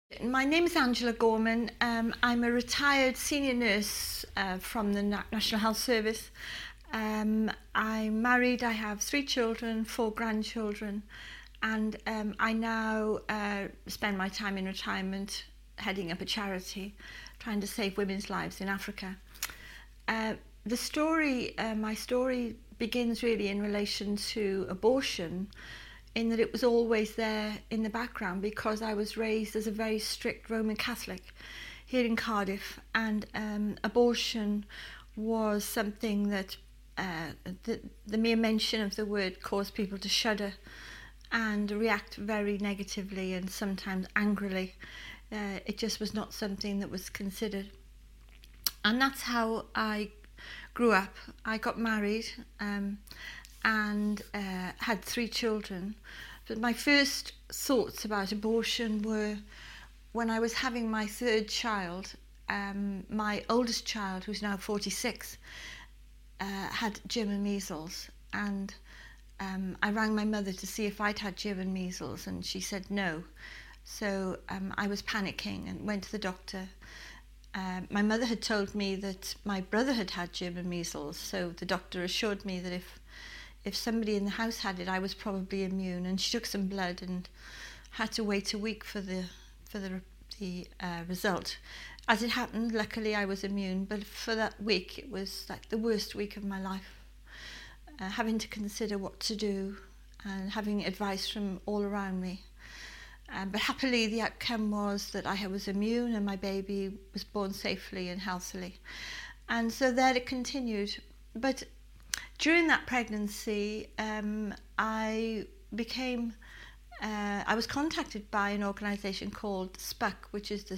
My name is Angela Gorman. I'm a retired senior nurse from the National Health Service. I'm married, I have 3 children, 4 grandchildren, and I now spend my time in retirement heading up a charity trying to save women's lives in Africa. My story begins really in relation to abortion, in that it was always there in the background because I was raised as a very strict Roman Catholic here in Cardiff, and abortion was something that the mere mention of the word caused people to shudder and react very negatively and sometimes angrily. It just was not something that was considered. And that's how I grew up. I got married and had 3 children. But my first thoughts about abortion were when I was having my 3rd child. My oldest child, who's now 46, had German measles, and I rang my mother to see if I'd had German measles, and she said no. So I was panicking and went to the doctor. My mother had told me that my brother had had German measles, so the doctor assured me that if somebody in the house had it, I was probably immune. And she took some blood and had to wait a week for the result. As it happened, luckily I was immune, but for that week it was like the worst week of my life, having to consider what to do and having advice from all around me. But happily the outcome was that I was immune and my baby was born safely and healthily. And so there it continued. But during that pregnancy, I was contacted by an organisation called SPUC, which is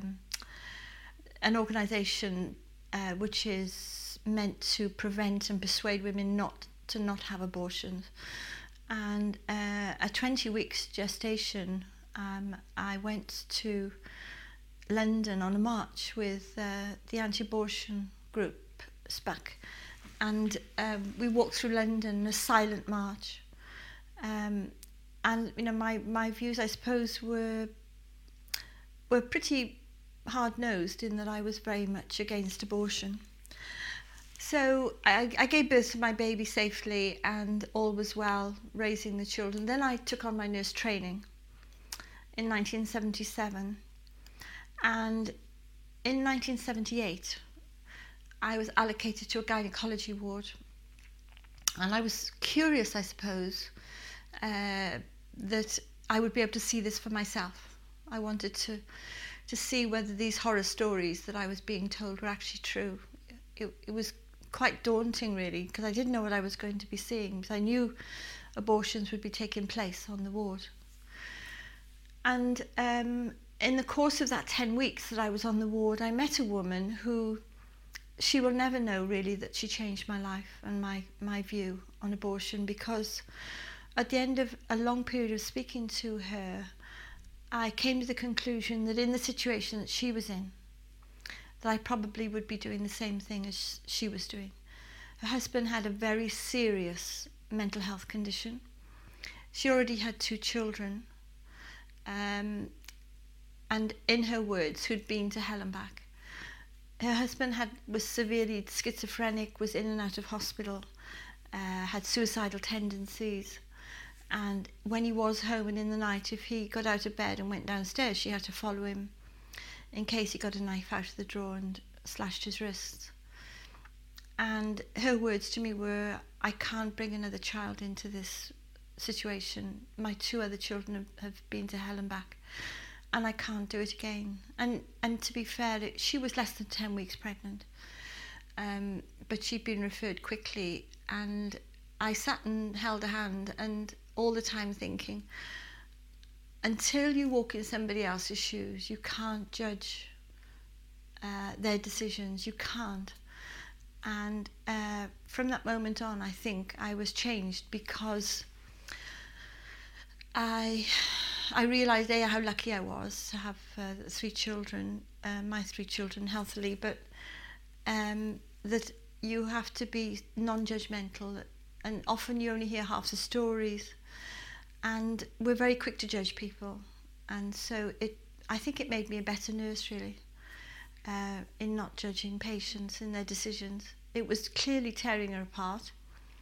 an organisation which is meant to prevent and persuade women not to have abortions. And at 20 weeks gestation, I went to London on a march with the anti-abortion group SPUC, and we walked through London, a silent march, and my views, I suppose, were pretty hard-nosed in that I was very much against abortion. So I gave birth to my baby safely and all was well, raising the children. Then I took on my nurse training in 1977, and in 1978 I was allocated to a gynecology ward, and I was curious, I suppose, that I would be able to see this for myself. I wanted to see whether these horror stories that I was being told were actually true. It was quite daunting, really, because I didn't know what I was going to be seeing, because I knew abortions would be taking place on the ward. And in the course of that 10 weeks that I was on the ward, I met a woman who, she will never know really that she changed my life and my view on abortion, because at the end of a long period of speaking to her, I came to the conclusion that in the situation that she was in, that I probably would be doing the same thing as she was doing. Her husband had a very serious mental health condition. She already had 2 children. And in her words, who'd been to hell and back. Her husband was severely schizophrenic, was in and out of hospital, had suicidal tendencies, and when he was home and in the night, if he got out of bed and went downstairs, she had to follow him in case he got a knife out of the drawer and slashed his wrists. And her words to me were, I can't bring another child into this situation. My 2 other children have been to hell and back, and I can't do it again. And to be fair, she was less than 10 weeks pregnant, but she'd been referred quickly, and I sat and held her hand, and all the time thinking, until you walk in somebody else's shoes, you can't judge their decisions. You can't. And from that moment on, I think I was changed, because I realised how lucky I was to have 3 children, my 3 children healthily, but that you have to be non-judgmental, and often you only hear half the stories, and we're very quick to judge people, and so I think it made me a better nurse, really, in not judging patients in their decisions. It was clearly tearing her apart.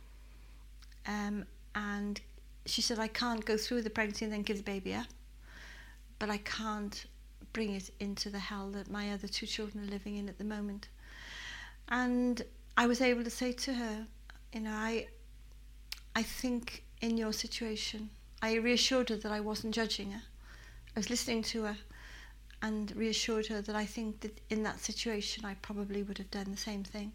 And she said, I can't go through the pregnancy and then give the baby up, but I can't bring it into the hell that my other 2 children are living in at the moment. And I was able to say to her, you know, I think in your situation, I reassured her that I wasn't judging her. I was listening to her and reassured her that I think that in that situation I probably would have done the same thing.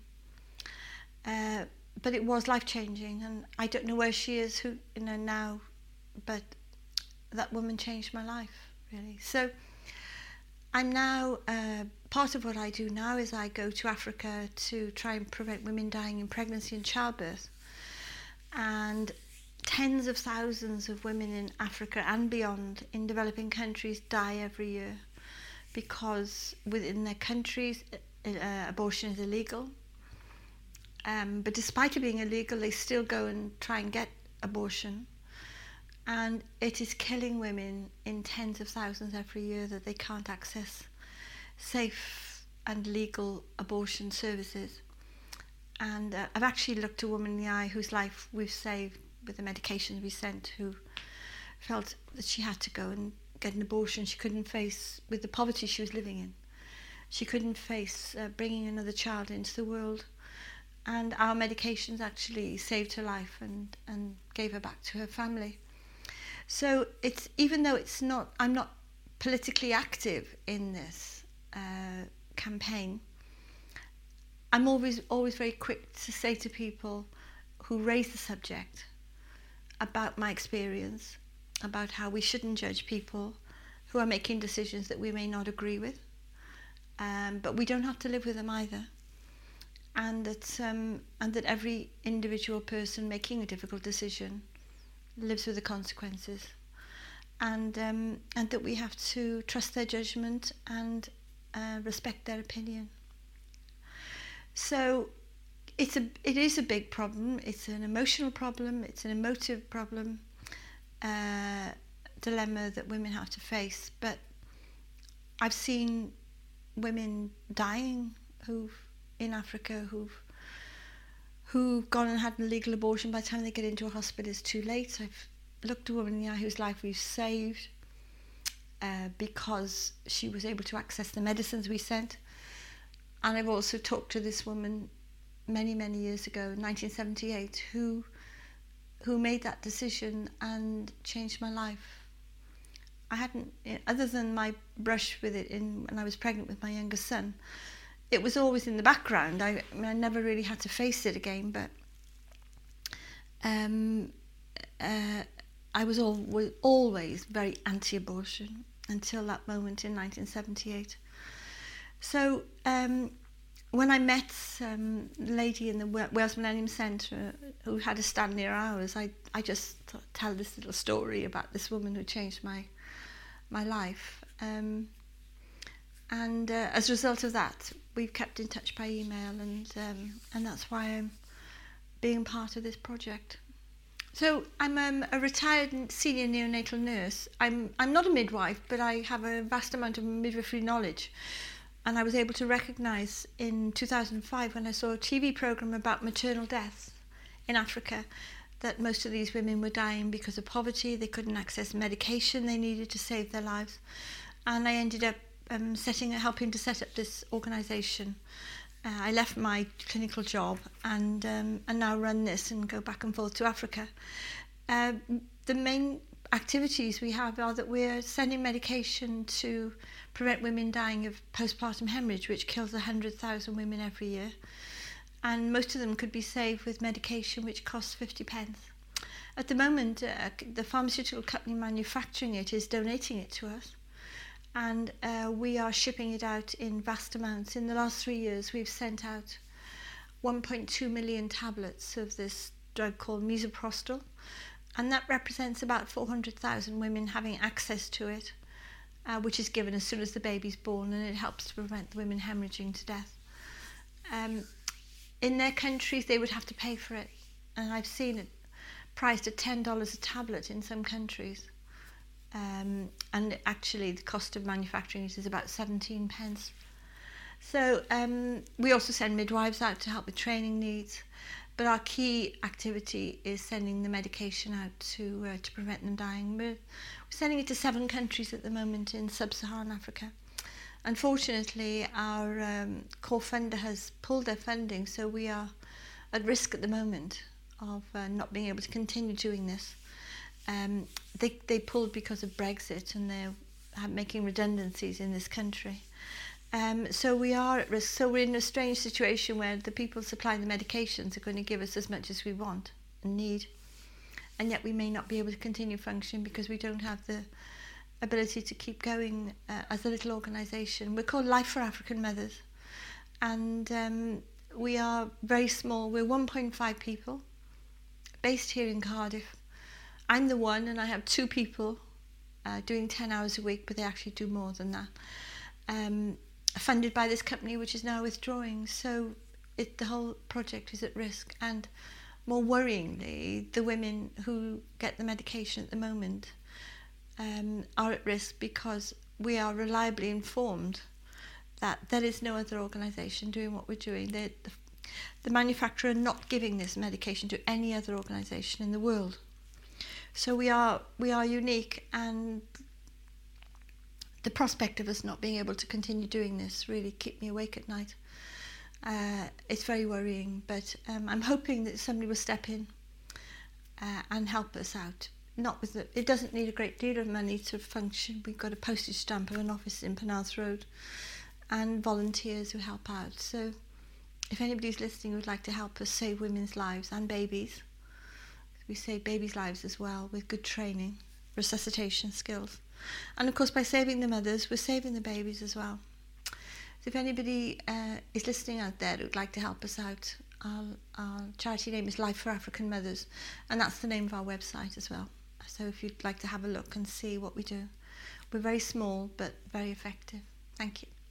But it was life-changing, and I don't know where she is, who, you know, now, but that woman changed my life, really. So I'm now, part of what I do now is I go to Africa to try and prevent women dying in pregnancy and childbirth. And tens of thousands of women in Africa and beyond in developing countries die every year because within their countries abortion is illegal. But despite it being illegal, they still go and try and get abortion. And it is killing women in tens of thousands every year that they can't access safe and legal abortion services. And I've actually looked a woman in the eye whose life we've saved with the medications we sent, who felt that she had to go and get an abortion. She couldn't face, with the poverty she was living in, she couldn't face bringing another child into the world. And our medications actually saved her life and gave her back to her family. So it's, even though it's not, I'm not politically active in this campaign, I'm always very quick to say to people who raise the subject about my experience, about how we shouldn't judge people who are making decisions that we may not agree with, but we don't have to live with them either. And that every individual person making a difficult decision lives with the consequences, and that we have to trust their judgment and respect their opinion. So it is a big problem. It's an emotional problem. It's an emotive problem, dilemma that women have to face. But I've seen women dying in Africa who've gone and had an illegal abortion. By the time they get into a hospital, it's too late. I've looked a woman in the eye whose life we've saved because she was able to access the medicines we sent. And I've also talked to this woman many, many years ago, in 1978, who made that decision and changed my life. I hadn't, other than my brush with it when I was pregnant with my youngest son, it was always in the background. I mean, I never really had to face it again, but I was always very anti-abortion until that moment in 1978. So when I met a lady in the Wales Millennium Centre who had a stand near ours, I just tell this little story about this woman who changed my life. And as a result of that, we've kept in touch by email, and that's why I'm being part of this project. So I'm a retired senior neonatal nurse. I'm not a midwife, but I have a vast amount of midwifery knowledge. And I was able to recognise in 2005, when I saw a TV programme about maternal deaths in Africa, that most of these women were dying because of poverty. They couldn't access medication they needed to save their lives. And I ended up helping to set up this organisation. I left my clinical job and now run this and go back and forth to Africa. The main activities we have are that we're sending medication to prevent women dying of postpartum hemorrhage, which kills 100,000 women every year. And most of them could be saved with medication which costs 50 pence. At the moment, the pharmaceutical company manufacturing it is donating it to us. And we are shipping it out in vast amounts. In the last 3 years, we've sent out 1.2 million tablets of this drug called misoprostol, and that represents about 400,000 women having access to it, which is given as soon as the baby's born, and it helps to prevent the women hemorrhaging to death. In their countries, they would have to pay for it, and I've seen it priced at $10 a tablet in some countries. and actually the cost of manufacturing it is about 17 pence. So we also send midwives out to help with training needs, but our key activity is sending the medication out to prevent them dying. We're sending it to 7 countries at the moment in sub-Saharan Africa. Unfortunately, our core funder has pulled their funding, so we are at risk at the moment of not being able to continue doing this. They pulled because of Brexit, and they're making redundancies in this country. So we are at risk. So we're in a strange situation where the people supplying the medications are going to give us as much as we want and need, and yet we may not be able to continue functioning because we don't have the ability to keep going as a little organisation. We're called Life for African Mothers, and we are very small. We're 1.5 people, based here in Cardiff. I'm the one, and I have 2 people doing 10 hours a week, but they actually do more than that. Funded by this company, which is now withdrawing. So the whole project is at risk. And more worryingly, the women who get the medication at the moment are at risk because we are reliably informed that there is no other organisation doing what we're doing. The manufacturer are not giving this medication to any other organisation in the world. So we are unique, and the prospect of us not being able to continue doing this really keep me awake at night. It's very worrying, but I'm hoping that somebody will step in and help us out. It doesn't need a great deal of money to function. We've got a postage stamp of an office in Penarth Road and volunteers who help out. So if anybody's listening who would like to help us save women's lives and babies, we save babies' lives as well with good training, resuscitation skills. And of course, by saving the mothers, we're saving the babies as well. So if anybody is listening out there who would like to help us out, our charity name is Life for African Mothers, and that's the name of our website as well. So if you'd like to have a look and see what we do. We're very small, but very effective. Thank you.